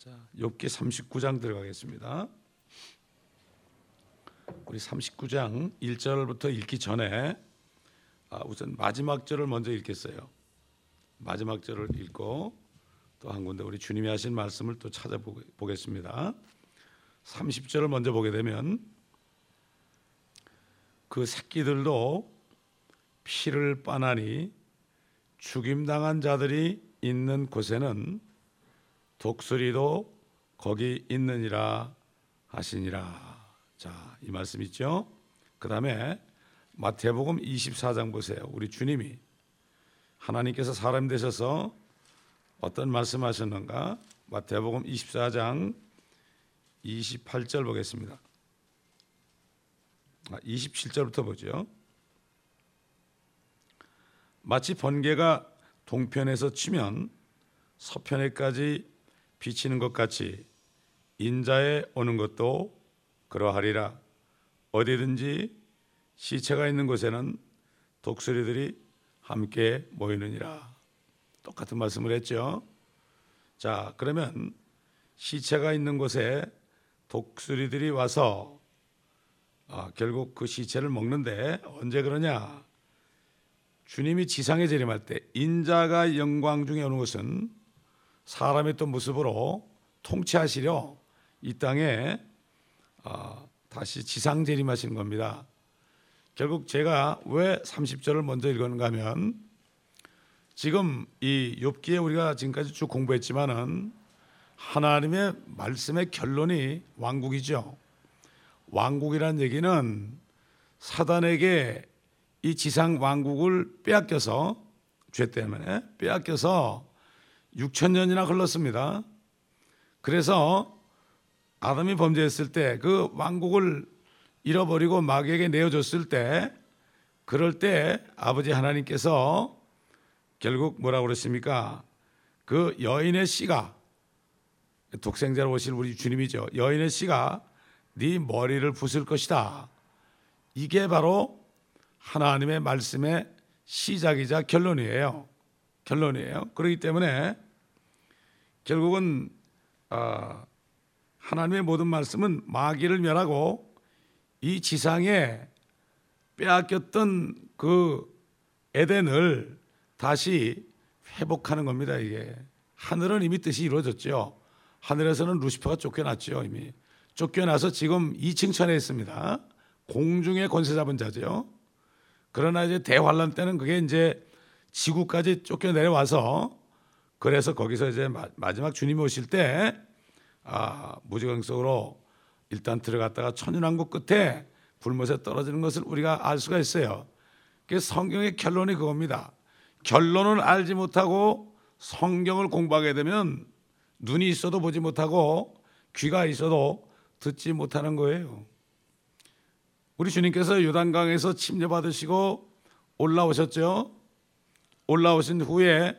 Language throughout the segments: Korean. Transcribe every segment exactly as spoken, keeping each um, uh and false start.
자, 욥기 삼십구 장 들어가겠습니다. 우리 삼십구 장 일 절부터 읽기 전에 아, 우선 마지막 절을 먼저 읽겠어요. 마지막 절을 읽고 또 한 군데 우리 주님이 하신 말씀을 또 찾아보겠습니다. 삼십 절을 먼저 보게 되면 그 새끼들도 피를 빠나니 죽임당한 자들이 있는 곳에는 독수리도 거기 있느니라 하시니라. 자, 이 말씀 있죠. 그 다음에 마태복음 이십사 장 보세요. 우리 주님이 하나님께서 사람 되셔서 어떤 말씀하셨는가. 마태복음 이십사 장 이십팔 절 보겠습니다. 아, 이십칠 절부터 보죠. 마치 번개가 동편에서 치면 서편에까지 비치는 것 같이 인자에 오는 것도 그러하리라. 어디든지 시체가 있는 곳에는 독수리들이 함께 모이느니라. 똑같은 말씀을 했죠. 자, 그러면 시체가 있는 곳에 독수리들이 와서 아, 결국 그 시체를 먹는데 언제 그러냐? 주님이 지상에 재림할 때 인자가 영광 중에 오는 것은 사람의 또 모습으로 통치하시려 이 땅에 아, 다시 지상 재림하시는 겁니다. 결국 제가 왜 삼십 절을 먼저 읽었는가 하면 지금 이 욥기에 우리가 지금까지 쭉 공부했지만은 하나님의 말씀의 결론이 왕국이죠. 왕국이란 얘기는 사단에게 이 지상 왕국을 빼앗겨서 죄 때문에 빼앗겨서 육천 년이나 흘렀습니다. 그래서 아담이 범죄했을 때 그 왕국을 잃어버리고 마귀에게 내어줬을 때 그럴 때 아버지 하나님께서 결국 뭐라고 그랬습니까? 그 여인의 씨가 독생자로 오실 우리 주님이죠. 여인의 씨가 네 머리를 부술 것이다. 이게 바로 하나님의 말씀의 시작이자 결론이에요. 결론이에요. 그렇기 때문에 결국은 어, 하나님의 모든 말씀은 마귀를 멸하고 이 지상에 빼앗겼던 그 에덴을 다시 회복하는 겁니다. 이게 하늘은 이미 뜻이 이루어졌죠. 하늘에서는 루시퍼가 쫓겨났죠. 이미 쫓겨나서 지금 이 층 천에 있습니다. 공중에 권세 잡은 자죠. 그러나 이제 대환란 때는 그게 이제 지구까지 쫓겨 내려와서 그래서 거기서 이제 마지막 주님이 오실 때 아, 무지강 속으로 일단 들어갔다가 천연왕국 끝에 불못에 떨어지는 것을 우리가 알 수가 있어요. 그래서 성경의 결론이 그겁니다. 결론을 알지 못하고 성경을 공부하게 되면 눈이 있어도 보지 못하고 귀가 있어도 듣지 못하는 거예요. 우리 주님께서 요단강에서 침례받으시고 올라오셨죠. 올라오신 후에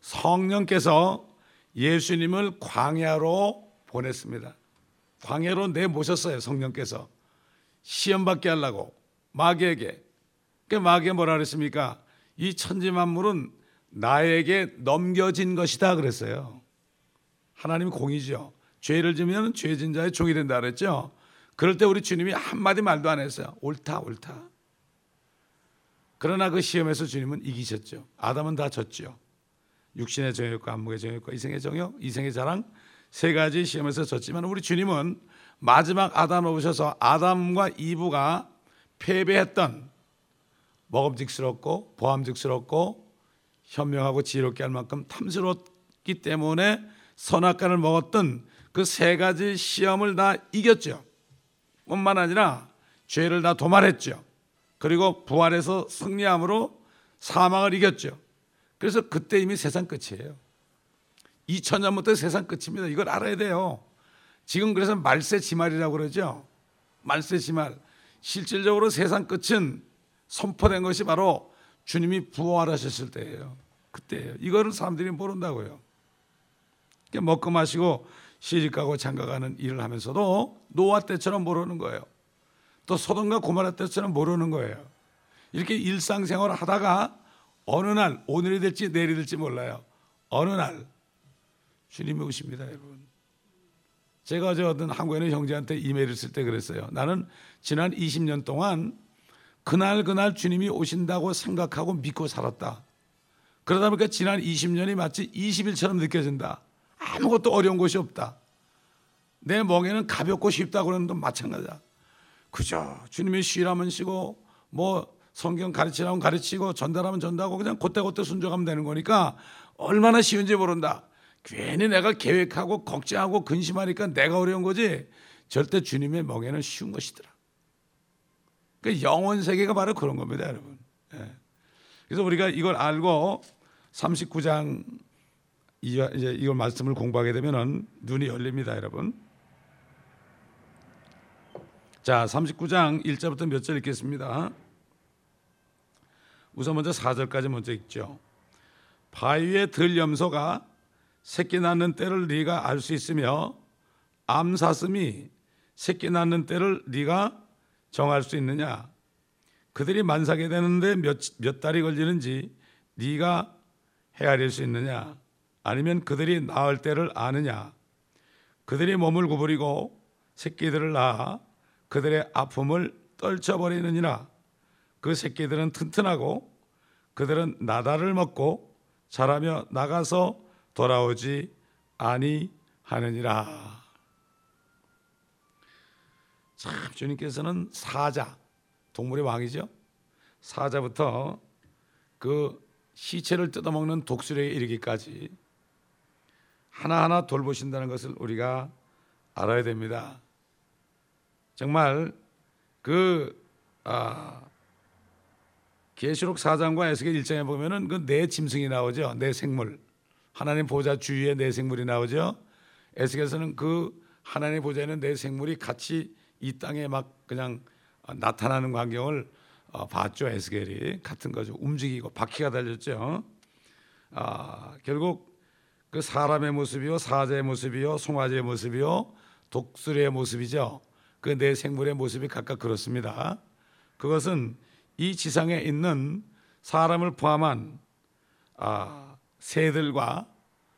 성령께서 예수님을 광야로 보냈습니다. 광야로 내모셨어요. 성령께서 시험받게 하려고 마귀에게. 그 마귀가 뭐라 그랬습니까? 이 천지만물은 나에게 넘겨진 것이다 그랬어요. 하나님은 공이죠. 죄를 지으면 죄진 자의 종이 된다 그랬죠. 그럴 때 우리 주님이 한마디 말도 안 했어요. 옳다 옳다. 그러나 그 시험에서 주님은 이기셨죠. 아담은 다 졌죠. 육신의 정욕과 안목의 정욕과 이생의 정욕, 이생의 자랑 세 가지 시험에서 졌지만 우리 주님은 마지막 아담을 오셔서 아담과 이브가 패배했던 먹음직스럽고 보암직스럽고 현명하고 지혜롭게 할 만큼 탐스러웠기 때문에 선악과를 먹었던 그 세 가지 시험을 다 이겼죠. 뿐만 아니라 죄를 다 도말했죠. 그리고 부활해서 승리함으로 사망을 이겼죠. 그래서 그때 이미 세상 끝이에요. 이천 년부터 세상 끝입니다. 이걸 알아야 돼요. 지금 그래서 말세지말이라고 그러죠. 말세지말. 실질적으로 세상 끝은 선포된 것이 바로 주님이 부활하셨을 때예요. 그때예요. 이거를 사람들이 모른다고요. 먹고 마시고 시집가고 장가가는 일을 하면서도 노아 때처럼 모르는 거예요. 또 소돔과 고모라 때처럼 모르는 거예요. 이렇게 일상생활을 하다가 어느 날 오늘이 될지 내일이 될지 몰라요. 어느 날 주님이 오십니다, 여러분. 제가 어제 어떤 한국에 있는 형제한테 이메일을 쓸 때 그랬어요. 나는 지난 이십 년 동안 그날 그날 주님이 오신다고 생각하고 믿고 살았다. 그러다 보니까 지난 이십 년이 마치 이십 일처럼 느껴진다. 아무것도 어려운 것이 없다. 내 멍에는 가볍고 쉽다 그러는 건 마찬가지다. 그죠. 주님이 쉬라면 쉬고 뭐 성경 가르치라면 가르치고 전달하면 전달하고 그냥 그때그때 순종하면 되는 거니까 얼마나 쉬운지 모른다. 괜히 내가 계획하고 걱정하고 근심하니까 내가 어려운 거지 절대 주님의 멍에는 쉬운 것이더라. 그 영혼 세계가 바로 그런 겁니다, 여러분. 예. 그래서 우리가 이걸 알고 삼십구 장 이제 이걸 말씀을 공부하게 되면은 눈이 열립니다, 여러분. 자, 삼십구 장 일 절부터 몇 절 읽겠습니다. 우선 먼저 사 절까지 먼저 읽죠. 바위의 들염소가 새끼 낳는 때를 네가 알 수 있으며 암사슴이 새끼 낳는 때를 네가 정할 수 있느냐? 그들이 만삭이 되는데 몇, 몇 달이 걸리는지 네가 헤아릴 수 있느냐? 아니면 그들이 낳을 때를 아느냐? 그들이 몸을 구부리고 새끼들을 낳아 그들의 아픔을 떨쳐버리느니라. 그 새끼들은 튼튼하고 그들은 나달을 먹고 자라며 나가서 돌아오지 아니하느니라. 참, 주님께서는 사자, 동물의 왕이죠. 사자부터 그 시체를 뜯어먹는 독수리에 이르기까지 하나하나 돌보신다는 것을 우리가 알아야 됩니다. 정말 그 아, 계시록 사 장과 에스겔 일 장에 보면은 그 네 짐승이 나오죠. 네 생물. 하나님 보좌 주위에 네 생물이 나오죠. 에스겔에서는 그 하나님 보좌에는 네 생물이 같이 이 땅에 막 그냥 나타나는 광경을 봤죠. 에스겔이 같은 거죠. 움직이고 바퀴가 달렸죠. 아, 결국 그 사람의 모습이요, 사자의 모습이요, 송아지의 모습이요, 독수리의 모습이죠. 그 네 생물의 모습이 각각 그렇습니다. 그것은 이 지상에 있는 사람을 포함한 아, 새들과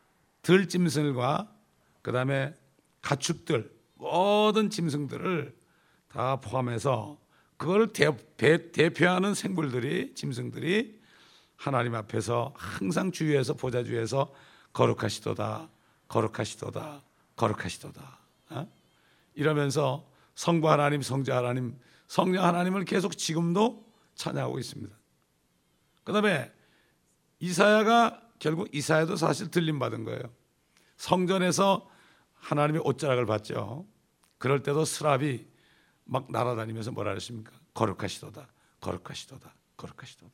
들짐승들과 그 다음에 가축들 모든 짐승들을 다 포함해서 그걸 대, 대, 대표하는 생물들이 짐승들이 하나님 앞에서 항상 주위에서 보좌 주위에서 거룩하시도다 거룩하시도다 거룩하시도다 어? 이러면서 성부 하나님, 성자 하나님, 성령 하나님을 계속 지금도 찬양하고 있습니다. 그 다음에 이사야가 결국 이사야도 사실 들림받은 거예요. 성전에서 하나님의 옷자락을 봤죠. 그럴 때도 스랍이 막 날아다니면서 뭐라 그랬습니까? 거룩하시도다 거룩하시도다 거룩하시도다.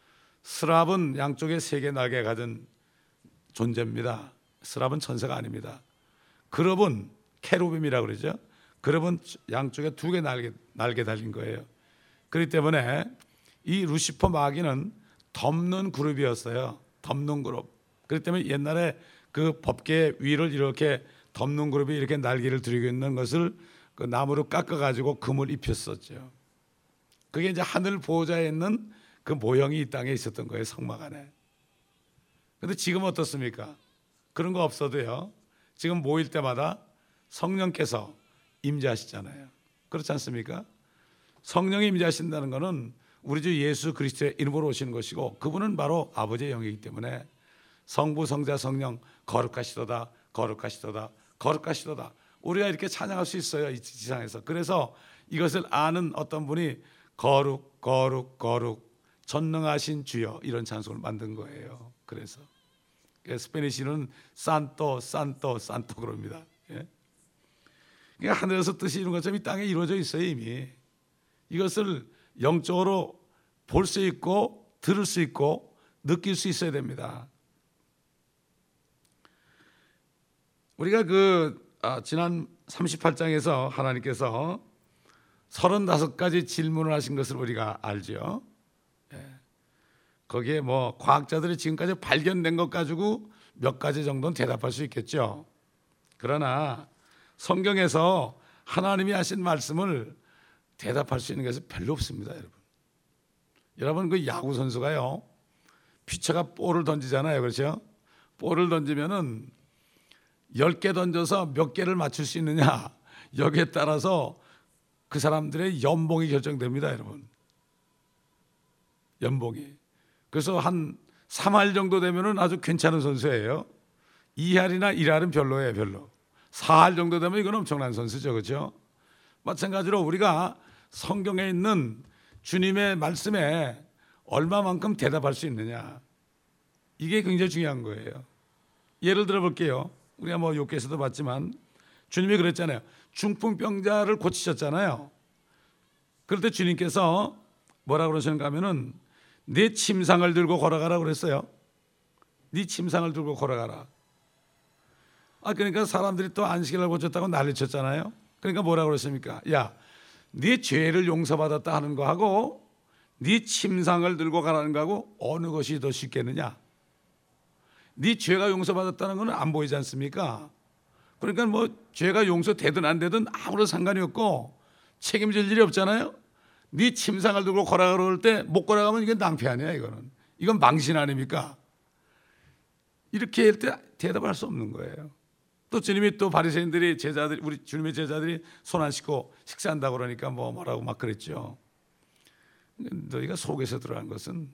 스랍은 양쪽에 세 개 날개 가진 존재입니다. 스랍은 천사가 아닙니다. 그룹은 케루빔이라고 그러죠. 그룹은 양쪽에 두 개 날개, 날개 달린 거예요. 그렇기 때문에 이 루시퍼 마귀는 덮는 그룹이었어요. 덮는 그룹. 그렇기 때문에 옛날에 그 법계 위를 이렇게 덮는 그룹이 이렇게 날개를 들이고 있는 것을 그 나무로 깎아가지고 금을 입혔었죠. 그게 이제 하늘 보호자에 있는 그 모형이 이 땅에 있었던 거예요. 성막 안에. 그런데 지금 어떻습니까? 그런 거 없어도요. 지금 모일 때마다 성령께서 임재하시잖아요. 그렇지 않습니까? 성령이 임재하신다는 것은 우리 주 예수 그리스도의 이름으로 오시는 것이고 그분은 바로 아버지의 영이기 때문에 성부, 성자, 성령 거룩하시도다 거룩하시도다 거룩하시도다 우리가 이렇게 찬양할 수 있어요. 이 지상에서. 그래서 이것을 아는 어떤 분이 거룩 거룩 거룩 전능하신 주여 이런 찬송을 만든 거예요. 그래서 스페니시는 산토 산토 산토 그럽니다. 예? 그러니까 하늘에서 뜻이 이룬 것처럼 이 땅에 이루어져 있어요. 이미 이것을 영적으로 볼 수 있고 들을 수 있고 느낄 수 있어야 됩니다. 우리가 그 아, 지난 삼십팔 장에서 하나님께서 서른다섯 가지 질문을 하신 것을 우리가 알죠. 예. 거기에 뭐 과학자들이 지금까지 발견된 것 가지고 몇 가지 정도는 대답할 수 있겠죠. 그러나 성경에서 하나님이 하신 말씀을 대답할 수 있는 것은 별로 없습니다, 여러분. 여러분 그 야구 선수가요, 피처가 볼을 던지잖아요, 그렇죠? 볼을 던지면은 열 개 던져서 몇 개를 맞출 수 있느냐, 여기에 따라서 그 사람들의 연봉이 결정됩니다, 여러분. 연봉이. 그래서 한 삼 할 정도 되면은 아주 괜찮은 선수예요. 이 할이나 일 할은 별로예요, 별로. 사 할 정도 되면 이건 엄청난 선수죠, 그렇죠? 마찬가지로 우리가 성경에 있는 주님의 말씀에 얼마만큼 대답할 수 있느냐, 이게 굉장히 중요한 거예요. 예를 들어 볼게요. 우리가 뭐 욕께서도 봤지만 주님이 그랬잖아요. 중풍병자를 고치셨잖아요. 그럴 때 주님께서 뭐라 그러셨는가 하면은 네 침상을 들고 걸어가라 그랬어요. 네 침상을 들고 걸어가라. 아, 그러니까 사람들이 또 안식일을 고쳤다고 난리쳤잖아요. 그러니까 뭐라 그러십니까? 야, 네 죄를 용서받았다 하는 거하고 네 침상을 들고 가라는 거하고 어느 것이 더 쉽겠느냐? 네 죄가 용서받았다는 건 안 보이지 않습니까? 그러니까 뭐 죄가 용서되든 안 되든 아무런 상관이 없고 책임질 일이 없잖아요. 네 침상을 들고 걸어가라 그럴 때 못 걸어가면 이게 낭패 아니야, 이거는. 이건 망신 아닙니까? 이렇게 할 때 대답할 수 없는 거예요. 또 주님이 또 바리새인들이 제자들이 우리 주님의 제자들이 손 안 씻고 식사한다고 그러니까 뭐 뭐라고 막 그랬죠. 너희가 속에서 들어간 것은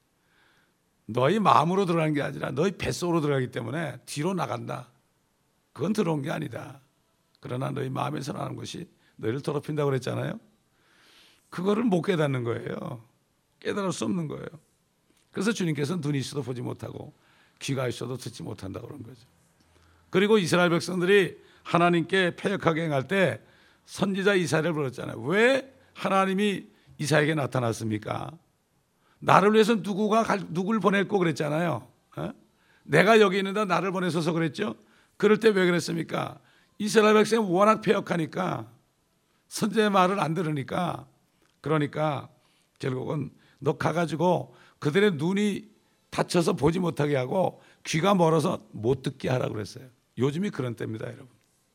너희 마음으로 들어가는 게 아니라 너희 뱃속으로 들어가기 때문에 뒤로 나간다. 그건 들어온 게 아니다. 그러나 너희 마음에서 나는 것이 너희를 더럽힌다고 그랬잖아요. 그거를 못 깨닫는 거예요. 깨달을 수 없는 거예요. 그래서 주님께서는 눈이 있어도 보지 못하고 귀가 있어도 듣지 못한다고 그런 거죠. 그리고 이스라엘 백성들이 하나님께 패역하게 행할 때 선지자 이사야를 불렀잖아요. 왜 하나님이 이사야에게 나타났습니까? 나를 위해서 누구가 누굴 보냈고 그랬잖아요. 어? 내가 여기 있는데 나를 보내셔서 그랬죠. 그럴 때 왜 그랬습니까? 이스라엘 백성이 워낙 패역하니까 선지자의 말을 안 들으니까, 그러니까 결국은 너 가가지고 그들의 눈이 다쳐서 보지 못하게 하고 귀가 멀어서 못 듣게 하라고 그랬어요. 요즘이 그런 때입니다, 여러분.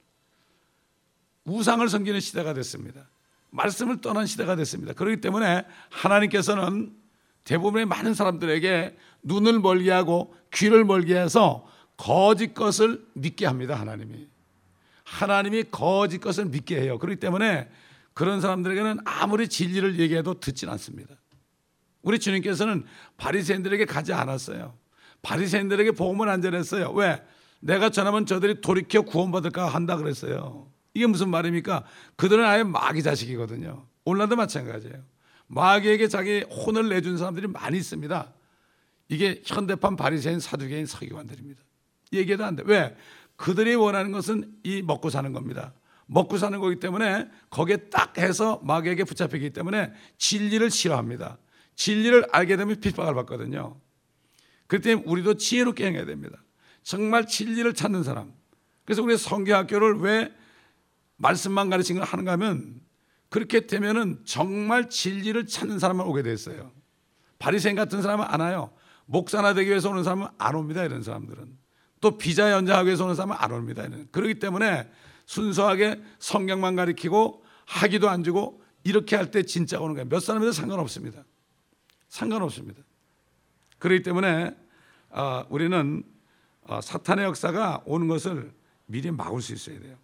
우상을 섬기는 시대가 됐습니다. 말씀을 떠난 시대가 됐습니다. 그렇기 때문에 하나님께서는 대부분의 많은 사람들에게 눈을 멀게 하고 귀를 멀게 해서 거짓 것을 믿게 합니다. 하나님이 하나님이 거짓 것을 믿게 해요. 그렇기 때문에 그런 사람들에게는 아무리 진리를 얘기해도 듣진 않습니다. 우리 주님께서는 바리새인들에게 가지 않았어요. 바리새인들에게 복음을 안 전했어요. 왜? 내가 전하면 저들이 돌이켜 구원받을까 한다 그랬어요. 이게 무슨 말입니까? 그들은 아예 마귀 자식이거든요. 오늘날도 마찬가지예요. 마귀에게 자기 혼을 내준 사람들이 많이 있습니다. 이게 현대판 바리새인, 사두개인, 서기관들입니다. 얘기해도 안 돼. 왜? 그들이 원하는 것은 이 먹고 사는 겁니다. 먹고 사는 거기 때문에 거기에 딱 해서 마귀에게 붙잡히기 때문에 진리를 싫어합니다. 진리를 알게 되면 핍박을 받거든요. 그렇기 때문에 우리도 지혜롭게 행해야 됩니다. 정말 진리를 찾는 사람. 그래서 우리 성경학교를 왜 말씀만 가르치는 걸 하는가 하면 그렇게 되면은 정말 진리를 찾는 사람만 오게 됐어요. 바리새인 같은 사람은 안 와요. 목사나 되기 위해서 오는 사람은 안 옵니다. 이런 사람들은. 또 비자 연장하기 위해서 오는 사람은 안 옵니다. 그렇기 때문에 순수하게 성경만 가르치고 학위도 안 주고 이렇게 할 때 진짜 오는 거예요. 몇 사람에도 상관없습니다. 상관없습니다. 그렇기 때문에 어, 우리는 어, 사탄의 역사가 오는 것을 미리 막을 수 있어야 돼요.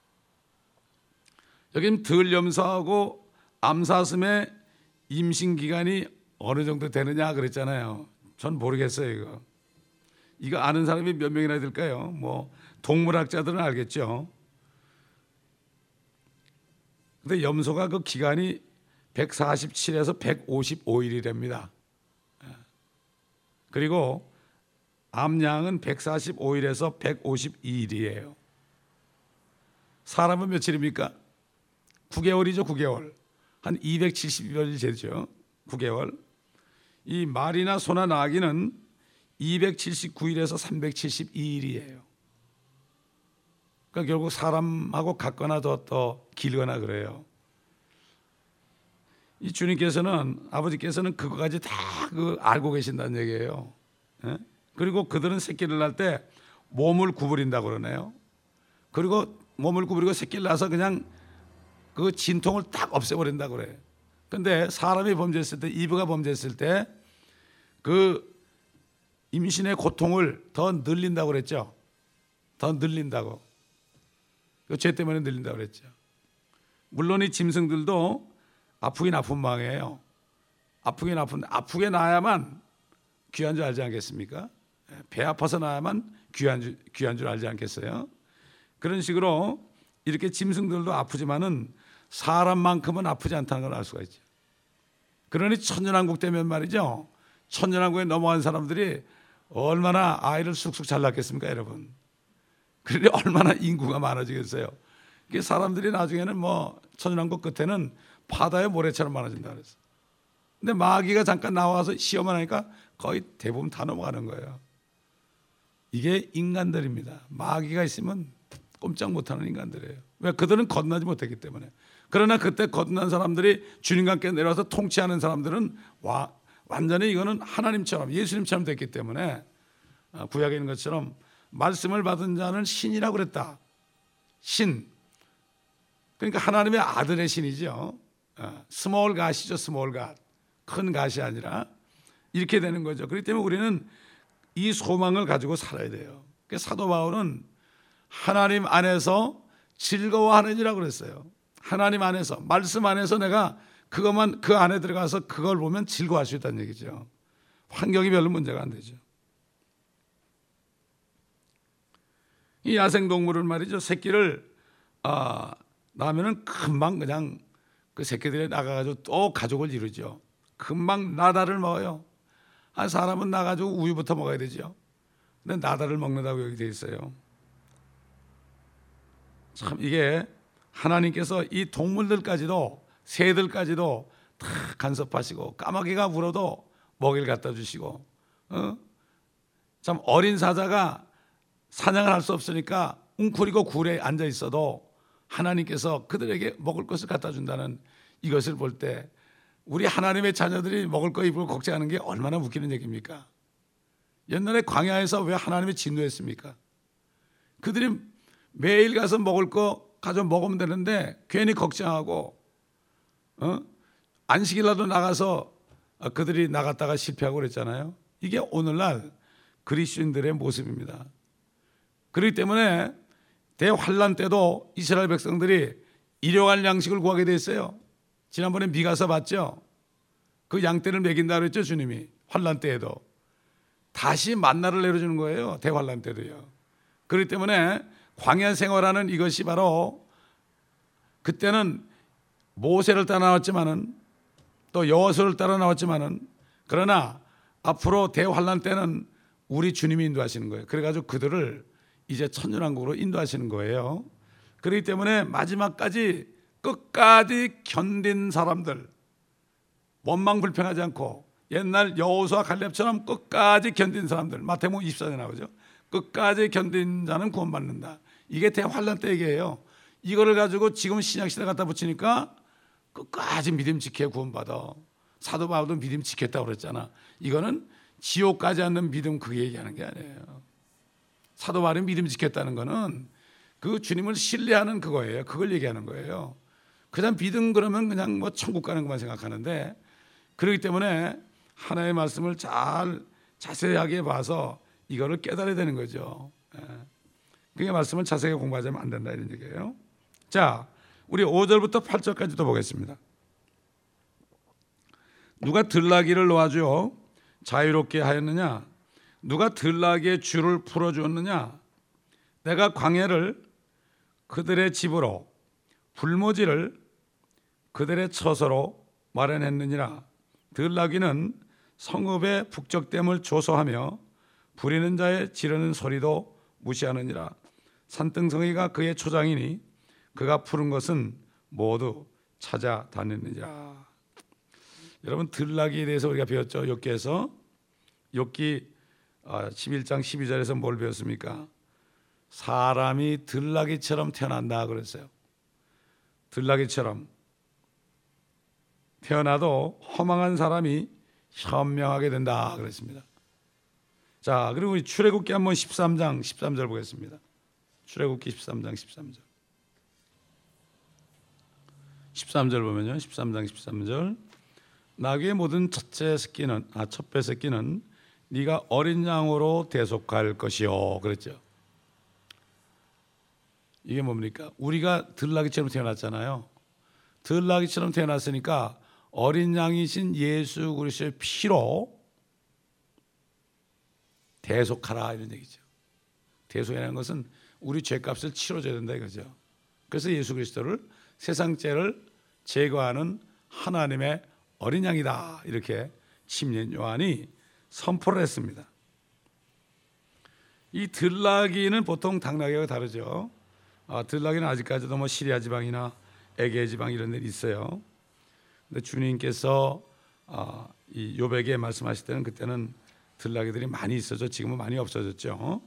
여기는 덜 염소하고 암사슴의 임신 기간이 어느 정도 되느냐 그랬잖아요. 전 모르겠어요. 이거 이거 아는 사람이 몇 명이나 될까요? 뭐 동물학자들은 알겠죠. 근데 염소가 그 기간이 백사십칠에서 백오십오 일이랍니다. 그리고 암양은 백사십오 일에서 백오십이 일이에요. 사람은 며칠입니까? 구 개월이죠. 구 개월. 한 이백칠십여 일 되죠. 구 개월. 이 말이나 소나 나귀는 이백칠십구 일에서 삼백칠십이 일이에요. 그러니까 결국 사람하고 같거나 더, 더 길거나 그래요. 이 주님께서는, 아버지께서는 그거까지 다 그 알고 계신다는 얘기예요. 예? 그리고 그들은 새끼를 낳을 때 몸을 구부린다고 그러네요. 그리고 몸을 구부리고 새끼를 낳아서 그냥 그 진통을 딱 없애버린다고 그래요. 근데 사람이 범죄했을 때, 이브가 범죄했을 때 그 임신의 고통을 더 늘린다고 그랬죠. 더 늘린다고. 그 죄 때문에 늘린다고 그랬죠. 물론 이 짐승들도 아프긴 아픈 망이에요. 아프긴 아픈데 아프게 나야만 귀한 줄 알지 않겠습니까? 배 아파서 나야만 귀한 줄, 귀한 줄 알지 않겠어요? 그런 식으로 이렇게 짐승들도 아프지만은 사람만큼은 아프지 않다는 걸 알 수가 있죠. 그러니 천년왕국 되면 말이죠. 천년왕국에 넘어간 사람들이 얼마나 아이를 쑥쑥 잘 낳겠습니까, 여러분? 그러니 얼마나 인구가 많아지겠어요. 이게 사람들이 나중에는 뭐 천년왕국 끝에는 바다의 모래처럼 많아진다 그랬어. 근데 마귀가 잠깐 나와서 시험을 하니까 거의 대부분 다 넘어가는 거예요. 이게 인간들입니다. 마귀가 있으면 꼼짝 못하는 인간들이에요. 왜? 그들은 건너지 못했기 때문에. 그러나 그때 건넌 사람들이 주님과 함께 내려와서 통치하는 사람들은 와, 완전히 이거는 하나님처럼 예수님처럼 됐기 때문에 구약에 있는 것처럼 말씀을 받은 자는 신이라고 그랬다. 신. 그러니까 하나님의 아들의 신이죠. 스몰 갓이죠. 스몰 갓. 큰 갓이 아니라 이렇게 되는 거죠. 그렇기 때문에 우리는 이 소망을 가지고 살아야 돼요. 사도 바울은 하나님 안에서 즐거워하느니라고 그랬어요. 하나님 안에서, 말씀 안에서 내가 그것만 그 안에 들어가서 그걸 보면 즐거워할 수 있다는 얘기죠. 환경이 별로 문제가 안 되죠. 이 야생동물은 말이죠. 새끼를 아, 낳으면은 금방 그냥 그 새끼들이 나가가지고 또 가족을 이루죠. 금방 나다를 먹어요. 한 사람은 나가지고 우유부터 먹어야 되죠. 근데 나다를 먹는다고 여기 돼 있어요. 참 이게 하나님께서 이 동물들까지도 새들까지도 다 간섭하시고 까마귀가 울어도 먹이를 갖다 주시고 어? 참 어린 사자가 사냥을 할 수 없으니까 웅크리고 굴에 앉아 있어도 하나님께서 그들에게 먹을 것을 갖다 준다는 이것을 볼 때 우리 하나님의 자녀들이 먹을 거 입을 걱정하는 게 얼마나 웃기는 얘기입니까? 옛날에 광야에서 왜 하나님이 진노했습니까? 그들이 매일 가서 먹을 거 가져 먹으면 되는데 괜히 걱정하고 어? 안식일라도 나가서 그들이 나갔다가 실패하고 그랬잖아요. 이게 오늘날 그리스도인들의 모습입니다. 그렇기 때문에 대환란 때도 이스라엘 백성들이 일용할 양식을 구하게 됐어요. 지난번에 미가서 봤죠? 그 양떼를 먹인다 그랬죠, 주님이. 환란 때에도 다시 만나를 내려주는 거예요. 대환란 때도요. 그렇기 때문에 광야 생활하는 이것이 바로 그때는 모세를 따라 나왔지만은 또 여호수아를 따라 나왔지만은 그러나 앞으로 대환란 때는 우리 주님이 인도하시는 거예요. 그래가지고 그들을 이제 천년왕국으로 인도하시는 거예요. 그렇기 때문에 마지막까지 끝까지 견딘 사람들, 원망 불평하지 않고 옛날 여호수아 갈렙처럼 끝까지 견딘 사람들, 마태복음 이십사 장에 나오죠. 끝까지 견딘 자는 구원받는다. 이게 대환란 때 얘기예요. 이거를 가지고 지금 신약시대 갖다 붙이니까 끝까지 믿음 지켜 구원받아. 사도 바울도 믿음 지켰다고 그랬잖아. 이거는 지옥 가지 않는 믿음 그게 얘기하는 게 아니에요. 사도 바울이 믿음 지켰다는 거는 그 주님을 신뢰하는 그거예요. 그걸 얘기하는 거예요. 그냥 믿음 그러면 그냥 뭐 천국 가는 것만 생각하는데 그렇기 때문에 하나님의 말씀을 잘 자세하게 봐서 이거를 깨달아야 되는 거죠. 그게 말씀을 자세하게 공부하자면 안 된다 이런 얘기예요. 자, 우리 오 절부터 팔 절까지도 보겠습니다. 누가 들나귀를 놓아주어 자유롭게 하였느냐? 누가 들나귀의 줄을 풀어주었느냐? 내가 광야를 그들의 집으로 불모지를 그들의 처소로 마련했느니라. 들나귀는 성읍의 북적됨을 조소하며 부리는 자의 지르는 소리도 무시하느니라. 산등성이가 그의 초장이니 그가 푸른 것은 모두 찾아다녔느니라. 여러분 들나귀에 대해서 우리가 배웠죠. 욥기에서. 욥기 십일 장 십이 절에서 뭘 배웠습니까? 사람이 들나귀처럼 태어난다 그랬어요. 들나귀처럼 태어나도 허망한 사람이 현명하게 된다 그랬습니다. 자, 그리고 우리 출애굽기 한번 십삼 장 십삼 절 보겠습니다. 출애굽기 십삼 장 십삼 절. 십삼 절 보면요. 십삼 장 십삼 절. 나귀의 모든 첫째 새끼는 아 첫배 새끼는 네가 어린 양으로 대속할 것이요 그랬죠. 이게 뭡니까? 우리가 들나귀처럼 태어났잖아요. 들나귀처럼 태어났으니까 어린 양이신 예수 그리스도의 피로 대속하라 이런 얘기죠. 대속이라는 것은 우리 죄값을 치러줘야 된다 이거죠. 그래서 예수 그리스도를 세상 죄를 제거하는 하나님의 어린 양이다 이렇게 침례 요한이 선포를 했습니다. 이 들나귀는 보통 당나귀와 다르죠. 아, 들나귀는 아직까지도 뭐 시리아 지방이나 에게 지방 이런 데 있어요. 근데 주님께서 아, 이 요백에 말씀하실 때는 그때는 들나귀들이 많이 있어져 지금은 많이 없어졌죠.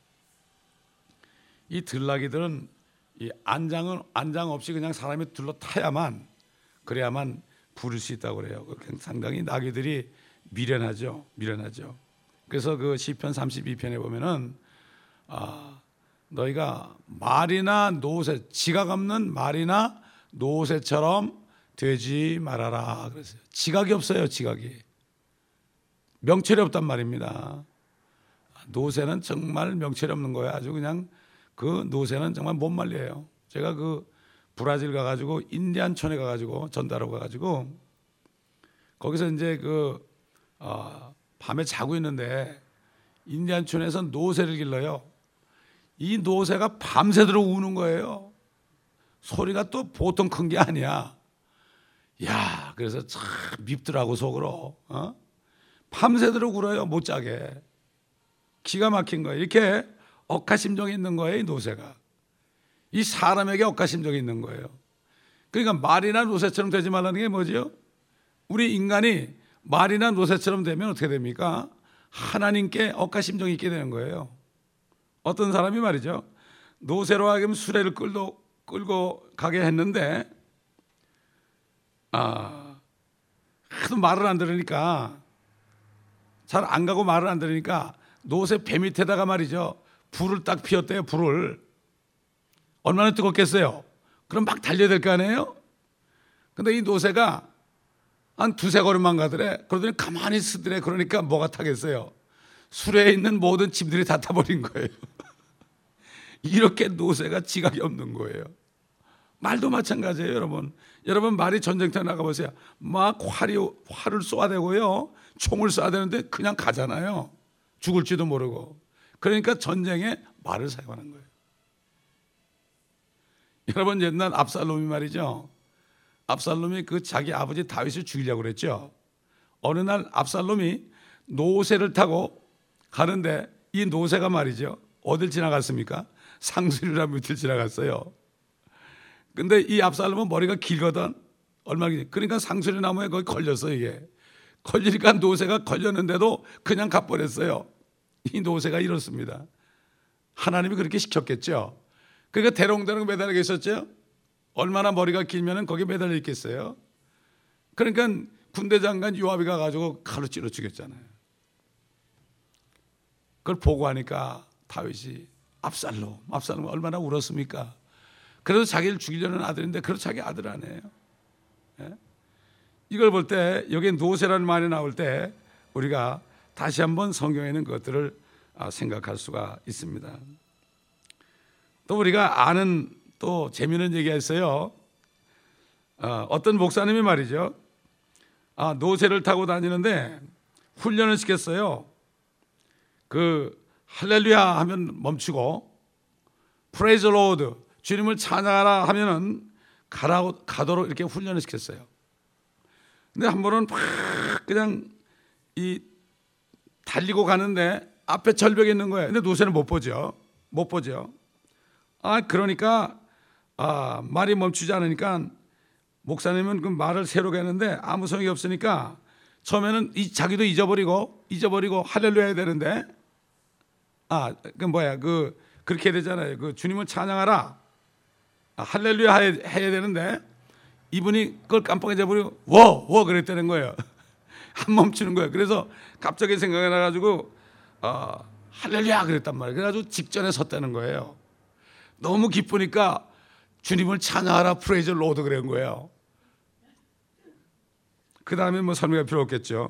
이 들나귀들은 이 안장은 안장 없이 그냥 사람이 둘러 타야만 그래야만 부를 수 있다고 그래요. 상당히 나귀들이 미련하죠, 미련하죠. 그래서 그 시편 삼십이 편에 보면은 아, 너희가 말이나 노새, 지각 없는 말이나 노새처럼 되지 말아라 그랬어요. 지각이 없어요, 지각이. 명철이 없단 말입니다. 노새는 정말 명철이 없는 거예요. 아주 그냥 그 노새는 정말 못 말려요. 제가 그 브라질 가가지고 인디안촌에 가가지고 전달하고 가가지고 거기서 이제 그 어, 밤에 자고 있는데 인디안촌에서 노새를 길러요. 이 노새가 밤새도록 우는 거예요. 소리가 또 보통 큰 게 아니야. 야, 그래서 참 밉더라고 속으로. 어? 밤새도록 울어요. 못 자게. 기가 막힌 거예요. 이렇게 억하심정이 있는 거예요. 이 노새가. 이 사람에게 억하심정이 있는 거예요. 그러니까 말이나 노새처럼 되지 말라는 게 뭐지요? 우리 인간이 말이나 노새처럼 되면 어떻게 됩니까? 하나님께 억하심정이 있게 되는 거예요. 어떤 사람이 말이죠. 노새로 하여금 수레를 끌고, 끌고 가게 했는데 아, 하도 말을 안 들으니까 잘 안 가고 말을 안 들으니까 노새 배 밑에다가 말이죠. 불을 딱 피웠대요. 불을. 얼마나 뜨겁겠어요. 그럼 막 달려야 될 거 아니에요. 근데 이 노새가 한 두세 걸음만 가더래. 그러더니 가만히 쓰더래. 그러니까 뭐가 타겠어요. 수레에 있는 모든 짐들이 다 타버린 거예요. 이렇게 노새가 지각이 없는 거예요. 말도 마찬가지예요, 여러분. 여러분 말이 전쟁터에 나가보세요. 막 활이, 활을 쏘아대고요. 총을 쏘아대는데 그냥 가잖아요. 죽을지도 모르고. 그러니까 전쟁에 말을 사용하는 거예요. 여러분 옛날 압살롬이 말이죠. 압살롬이 그 자기 아버지 다윗을 죽이려고 그랬죠. 어느 날 압살롬이 노새를 타고 가는데 이 노새가 말이죠. 어딜 지나갔습니까? 상수리라는 밑을 지나갔어요. 근데 이 압살롬은 머리가 길거든. 얼마 그러니까 상수리 나무에 거기 걸렸어 이게. 걸리니까 노새가 걸렸는데도 그냥 가버렸어요. 이 노새가 이렇습니다. 하나님이 그렇게 시켰겠죠. 그러니까 대롱대롱 매달려 있었죠. 얼마나 머리가 길면은 거기 매달려 있겠어요. 그러니까 군대 장관 요압이 가가지고 칼로 찔러 죽였잖아요. 그걸 보고 하니까 다윗이 압살롬, 압살롬 얼마나 울었습니까? 그래서 자기를 죽이려는 아들인데 그래도 자기 아들 아니에요. 예? 이걸 볼 때 여기에 노새라는 말이 나올 때 우리가 다시 한번 성경에 있는 것들을 생각할 수가 있습니다. 또 우리가 아는 또 재미있는 얘기가 있어요. 어떤 목사님이 말이죠. 아, 노새를 타고 다니는데 훈련을 시켰어요. 그 할렐루야 하면 멈추고 프레이즈 로드 주님을 찬양하라 하면은 가라, 가도록 이렇게 훈련을 시켰어요. 근데 한 번은 막 그냥 이 달리고 가는데 앞에 절벽에 있는 거예요. 근데 노새는 못 보죠. 못 보죠. 아, 그러니까 아, 말이 멈추지 않으니까 목사님은 그 말을 새로 했는데 아무 소용이 없으니까 처음에는 이 자기도 잊어버리고 잊어버리고 할렐루야 해야 되는데 아, 그 뭐야 그 그렇게 해야 되잖아요. 그 주님을 찬양하라. 아, 할렐루야 해야, 해야 되는데 이분이 그걸 깜빡 잊어버리고 워! 워! 그랬다는 거예요. 안 멈추는 거예요. 그래서 갑자기 생각이 나가지고 어, 할렐루야 그랬단 말이에요. 그래가지고 직전에 섰다는 거예요. 너무 기쁘니까 주님을 찬양하라 프레이즈 로드 그런 거예요. 그 다음에 뭐 설명할 필요 없겠죠.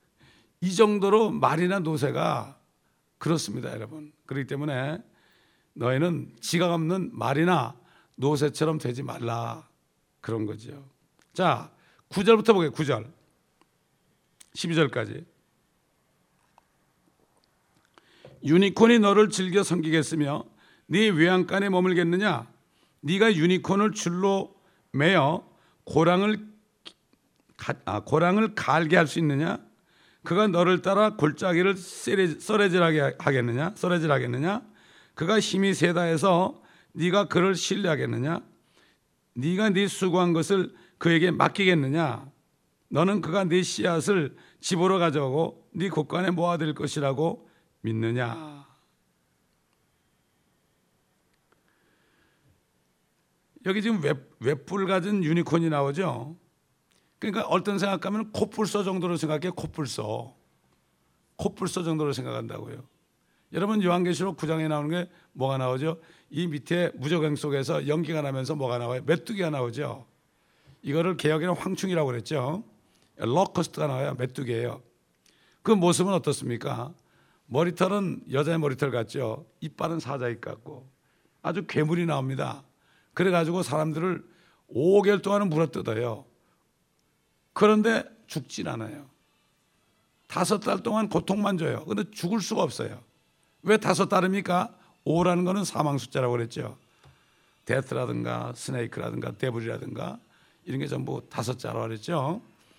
이 정도로 말이나 노새가 그렇습니다, 여러분. 그렇기 때문에 너희는 지각 없는 말이나 노새처럼 되지 말라. 그런 거죠. 자, 구 절부터 보게요. 구 절. 십이 절까지. 유니콘이 너를 즐겨 섬기겠으며 네 외양간에 머물겠느냐? 네가 유니콘을 줄로 매어 고랑을 아, 고랑을 갈게 할 수 있느냐? 그가 너를 따라 골짜기를 썰애질하게 하겠느냐? 썰애질하겠느냐? 그가 힘이 세다 해서 네가 그를 신뢰하겠느냐? 네가 네 수고한 것을 그에게 맡기겠느냐? 너는 그가 네 씨앗을 집으로 가져오고 네 곳간에 모아둘 것이라고 믿느냐? 여기 지금 웹불 가진 유니콘이 나오죠. 그러니까 어떤 생각하면 코뿔소 정도로 생각해. 코뿔소 코뿔소 정도로 생각한다고요. 여러분 요한계시록 구 장에 나오는 게 뭐가 나오죠? 이 밑에 무저갱 속에서 연기가 나면서 뭐가 나와요? 메뚜기가 나오죠. 이거를 개혁에는 황충이라고 그랬죠. 로커스트가 나와요. 메뚜기예요. 그 모습은 어떻습니까? 머리털은 여자의 머리털 같죠. 이빨은 사자입 같고 아주 괴물이 나옵니다. 그래가지고 사람들을 오 개월 동안은 물어뜯어요. 그런데 죽진 않아요. 다섯 달 동안 고통만 줘요. 그런데 죽을 수가 없어요. 왜 다섯 달입니까? 오라는 거는 사망 숫자라고 그랬죠. 데스라든가 스네이크라든가 데블이라든가 이런 게 전부 다섯 자라고 그랬죠.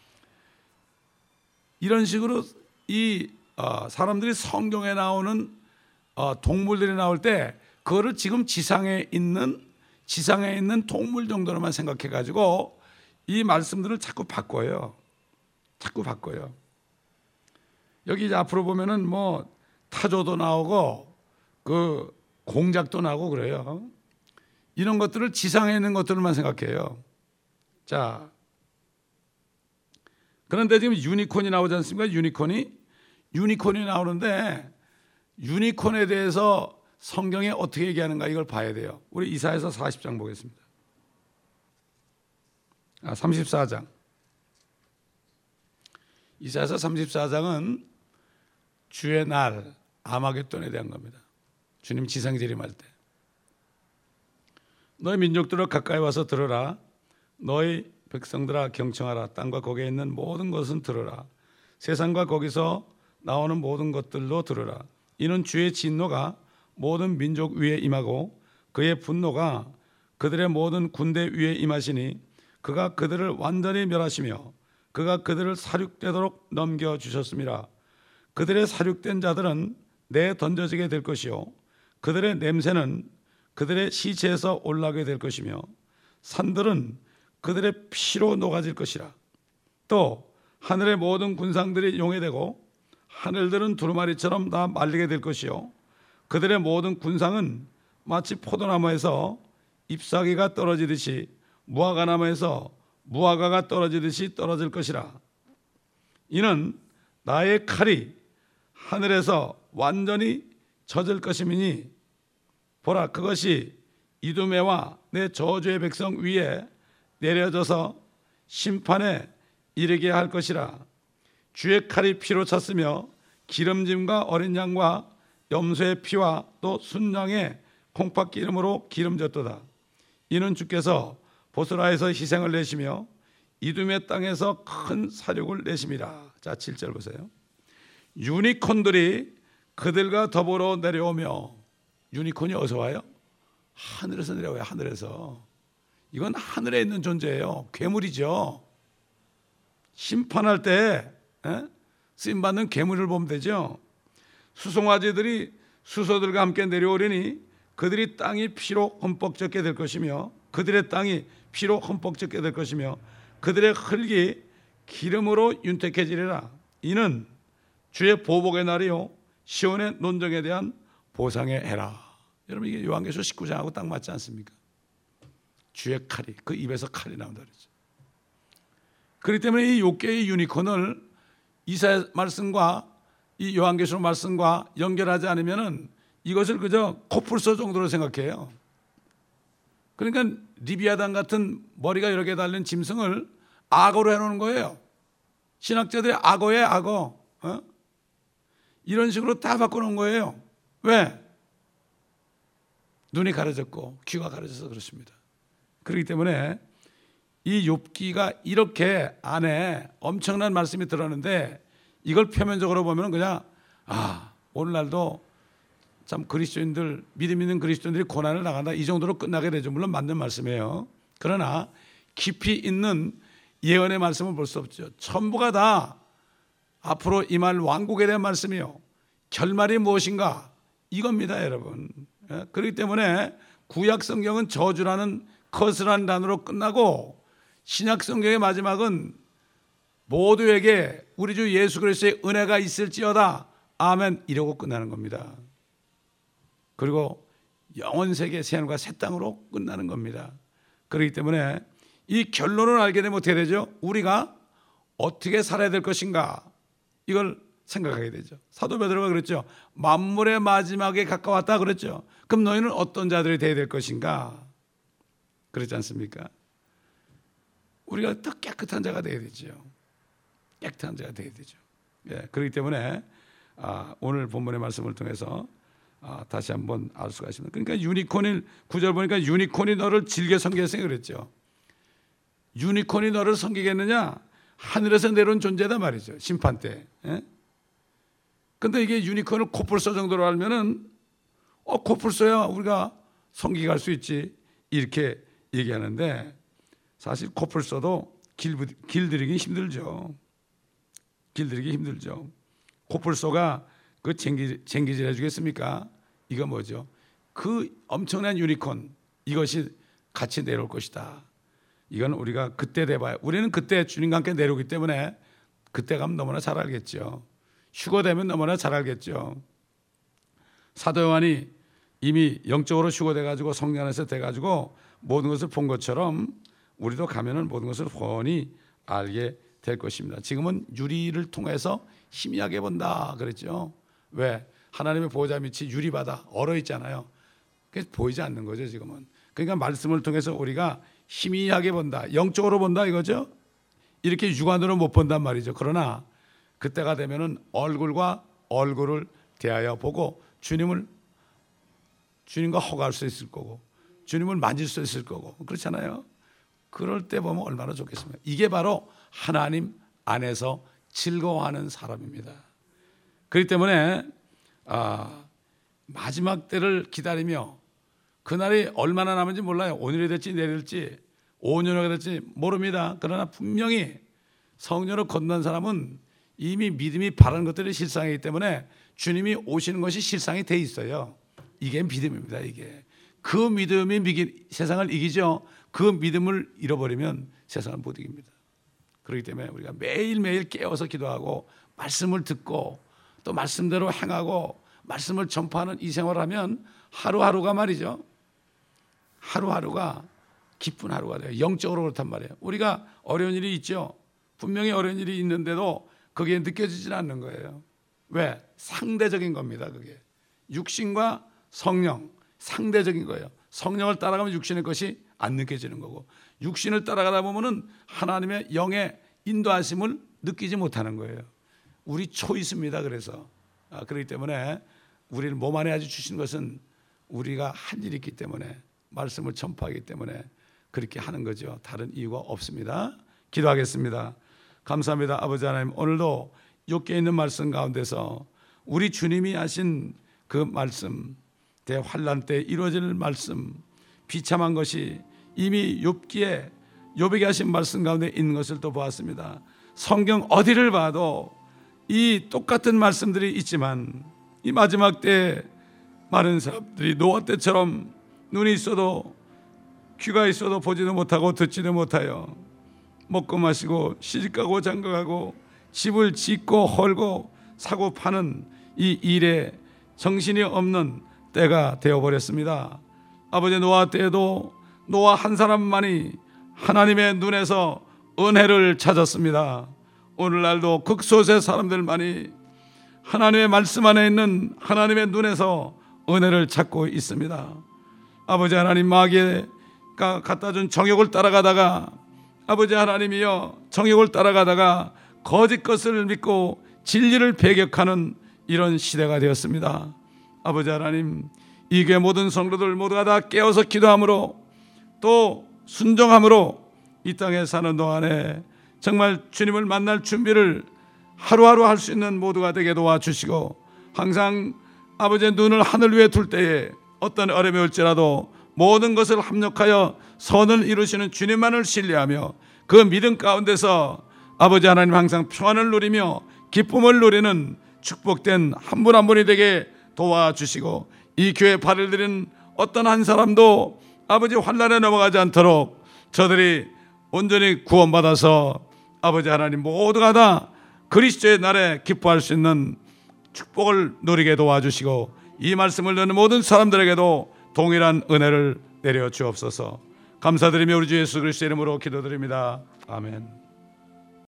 이런 식으로 이 어, 사람들이 성경에 나오는 어, 동물들이 나올 때 그거를 지금 지상에 있는 지상에 있는 동물 정도로만 생각해 가지고 이 말씀들을 자꾸 바꿔요. 자꾸 바꿔요. 여기 이제 앞으로 보면은 뭐 타조도 나오고 그 공작도 나오고 그래요. 이런 것들을 지상에 있는 것들만 생각해요. 자, 그런데 지금 유니콘이 나오지 않습니까? 유니콘이 유니콘이 나오는데 유니콘에 대해서 성경에 어떻게 얘기하는가 이걸 봐야 돼요. 우리 이사야서 사십 장 보겠습니다. 아, 삼십사 장. 이사야서 삼십사 장은 주의 날 아마겟돈에 대한 겁니다. 주님 지상 재림할 때. 너희 민족들아 가까이 와서 들으라. 너희 백성들아 경청하라. 땅과 거기에 있는 모든 것은 들으라. 세상과 거기서 나오는 모든 것들로 들으라. 이는 주의 진노가 모든 민족 위에 임하고 그의 분노가 그들의 모든 군대 위에 임하시니 그가 그들을 완전히 멸하시며 그가 그들을 사륙되도록 넘겨주셨습니다. 그들의 사륙된 자들은 내 던져지게 될 것이요 그들의 냄새는 그들의 시체에서 올라오게 될 것이며 산들은 그들의 피로 녹아질 것이라. 또 하늘의 모든 군상들이 용해되고 하늘들은 두루마리처럼 다 말리게 될 것이요 그들의 모든 군상은 마치 포도나무에서 잎사귀가 떨어지듯이 무화과나무에서 무화과가 떨어지듯이 떨어질 것이라. 이는 나의 칼이 하늘에서 완전히 젖을 것임이니 보라 그것이 이두메와 내 저주의 백성 위에 내려져서 심판에 이르게 할 것이라. 주의 칼이 피로 찼으며 기름짐과 어린 양과 염소의 피와 또 순양의 콩팥 기름으로 기름졌도다. 이는 주께서 보스라에서 희생을 내시며 이두메 땅에서 큰 사륙을 내심이라. 자, 칠 절 보세요. 유니콘들이 그들과 더불어 내려오며. 유니콘이 어디서 와요? 하늘에서 내려와요. 하늘에서. 이건 하늘에 있는 존재예요. 괴물이죠. 심판할 때 쓰임받는 괴물을 보면 되죠. 수송아지들이 수소들과 함께 내려오려니 그들이 땅이 피로 흠뻑 젖게 될 것이며 그들의 땅이 피로 흠뻑 젖게 될 것이며 그들의 흙이 기름으로 윤택해지리라. 이는 주의 보복의 날이요 시온의 논정에 대한 보상의 해라. 여러분 이게 요한계시록 십구 장하고 딱 맞지 않습니까? 주의 칼이 그 입에서 칼이 나온다 그랬죠. 그렇기 때문에 이 욥기의 유니콘을 이사야 말씀과 이 요한계시록 말씀과 연결하지 않으면은 이것을 그저 코뿔소 정도로 생각해요. 그러니까 리비아단 같은 머리가 여러 개 달린 짐승을 악어로 해놓는 거예요. 신학자들이 악어에 악어 어? 이런 식으로 다 바꿔놓은 거예요. 왜? 눈이 가려졌고 귀가 가려져서 그렇습니다. 그렇기 때문에 이 욥기가 이렇게 안에 엄청난 말씀이 들었는데 이걸 표면적으로 보면 그냥 아 오늘날도 참 그리스도인들 믿음 있는 그리스도인들이 고난을 당한다 이 정도로 끝나게 되죠. 물론 맞는 말씀이에요. 그러나 깊이 있는 예언의 말씀을 볼 수 없죠. 전부가 다 앞으로 임할 왕국에 대한 말씀이요. 결말이 무엇인가 이겁니다, 여러분. 그렇기 때문에 구약 성경은 저주라는 커스라는 단어로 끝나고 신약 성경의 마지막은 모두에게 우리 주 예수 그리스도의 은혜가 있을지어다 아멘 이러고 끝나는 겁니다. 그리고 영원 세계 새 하늘과 새 땅으로 끝나는 겁니다. 그렇기 때문에 이 결론을 알게 되면 어떻게 되죠? 우리가 어떻게 살아야 될 것인가 이걸 생각하게 되죠. 사도 베드로가 그랬죠. 만물의 마지막에 가까웠다 그랬죠. 그럼 너희는 어떤 자들이 되어야 될 것인가? 그렇지 않습니까? 우리가 더 깨끗한 자가 되어야 되죠. 깨끗한 자가 되어야 되죠. 예, 그렇기 때문에 아, 오늘 본문의 말씀을 통해서 아, 다시 한번 알 수가 있습니다. 그러니까 유니콘이 구절 보니까 유니콘이 너를 즐겨 섬기겠으니 그랬죠. 유니콘이 너를 섬기겠느냐? 하늘에서 내려온 존재다 말이죠. 심판 때. 예? 근데 이게 유니콘을 코뿔소 정도로 알면은 어 코뿔소야 우리가 섬기게 할 수 있지 이렇게 얘기하는데 사실 코뿔소도 길, 길들이기 힘들죠. 길들이기 힘들죠. 코뿔소가 그 쟁기, 쟁기질 해주겠습니까? 이거 뭐죠? 그 엄청난 유니콘 이것이 같이 내려올 것이다. 이건 우리가 그때 돼봐야 우리는 그때 주님과 함께 내려오기 때문에 그때 가면 너무나 잘 알겠죠. 휴거 되면 너무나 잘 알겠죠. 사도 요한이 이미 영적으로 휴거돼가지고 성령 안에서 돼가지고 모든 것을 본 것처럼 우리도 가면은 모든 것을 훤히 알게 될 것입니다. 지금은 유리를 통해서 희미하게 본다 그랬죠. 왜? 하나님의 보호자 밑이 유리바다 얼어 있잖아요. 그래서 보이지 않는 거죠 지금은. 그러니까 말씀을 통해서 우리가 희미하게 본다, 영적으로 본다 이거죠. 이렇게 육안으로 못 본단 말이죠. 그러나 그때가 되면은 얼굴과 얼굴을 대하여 보고 주님을 주님과 허가할 수 있을 거고 주님을 만질 수 있을 거고 그렇잖아요. 그럴 때 보면 얼마나 좋겠습니까? 이게 바로 하나님 안에서 즐거워하는 사람입니다. 그렇기 때문에 아, 마지막 때를 기다리며 그날이 얼마나 남은지 몰라요. 오늘이 될지 내일일지 오 년이 될지 모릅니다. 그러나 분명히 성령으로 건넌 사람은 이미 믿음이 바른 것들이 실상이기 때문에 주님이 오시는 것이 실상이 돼 있어요. 이게 믿음입니다. 이게 그 믿음이 미기, 세상을 이기죠. 그 믿음을 잃어버리면 세상을 못 이깁니다. 그렇기 때문에 우리가 매일매일 깨어서 기도하고 말씀을 듣고 또 말씀대로 행하고 말씀을 전파하는 이 생활을 하면 하루하루가 말이죠. 하루하루가 기쁜 하루가 돼요. 영적으로 그렇단 말이에요. 우리가 어려운 일이 있죠. 분명히 어려운 일이 있는데도 그게 느껴지진 않는 거예요. 왜? 상대적인 겁니다. 그게 육신과 성령 상대적인 거예요. 성령을 따라가면 육신의 것이 안 느껴지는 거고 육신을 따라가다 보면은 하나님의 영의 인도하심을 느끼지 못하는 거예요. 우리 초이스입니다. 그래서 아, 그렇기 때문에 우리를 몸 안에 아주 주신 것은 우리가 할 일이 있기 때문에 말씀을 전파하기 때문에 그렇게 하는 거죠. 다른 이유가 없습니다. 기도하겠습니다. 감사합니다. 아버지 하나님, 오늘도 욥기에 있는 말씀 가운데서 우리 주님이 하신 그 말씀, 대환란 때 이루어질 말씀, 비참한 것이 이미 욥기에 욥에게 하신 말씀 가운데 있는 것을 또 보았습니다. 성경 어디를 봐도 이 똑같은 말씀들이 있지만 이 마지막 때 많은 사람들이 노아 때처럼 눈이 있어도 귀가 있어도 보지도 못하고 듣지도 못하여 먹고 마시고 시집가고 장가가고 집을 짓고 헐고 사고 파는 이 일에 정신이 없는 때가 되어버렸습니다. 아버지 노아 때에도 노아 한 사람만이 하나님의 눈에서 은혜를 찾았습니다. 오늘날도 극소수의 사람들만이 하나님의 말씀 안에 있는 하나님의 눈에서 은혜를 찾고 있습니다. 아버지 하나님, 마귀가 갖다 준 정욕을 따라가다가 아버지 하나님이여 정욕을 따라가다가 거짓 것을 믿고 진리를 배격하는 이런 시대가 되었습니다. 아버지 하나님, 이 교회 모든 성도들 모두가 다 깨어서 기도함으로 또 순종함으로 이 땅에 사는 동안에 정말 주님을 만날 준비를 하루하루 할 수 있는 모두가 되게 도와주시고, 항상 아버지의 눈을 하늘 위에 둘 때에 어떤 어려움이 올지라도 모든 것을 합력하여 선을 이루시는 주님만을 신뢰하며 그 믿음 가운데서 아버지 하나님 항상 평안을 누리며 기쁨을 누리는 축복된 한 분 한 분이 되게 도와주시고, 이 교회에 발을 들인 어떤 한 사람도 아버지 환난에 넘어가지 않도록 저들이 온전히 구원받아서 아버지 하나님 모두가 다 그리스도의 날에 기뻐할 수 있는 축복을 누리게 도와주시고, 이 말씀을 듣는 모든 사람들에게도 동일한 은혜를 내려 주옵소서. 감사드리며 우리 주 예수 그리스도의 이름으로 기도드립니다. 아멘.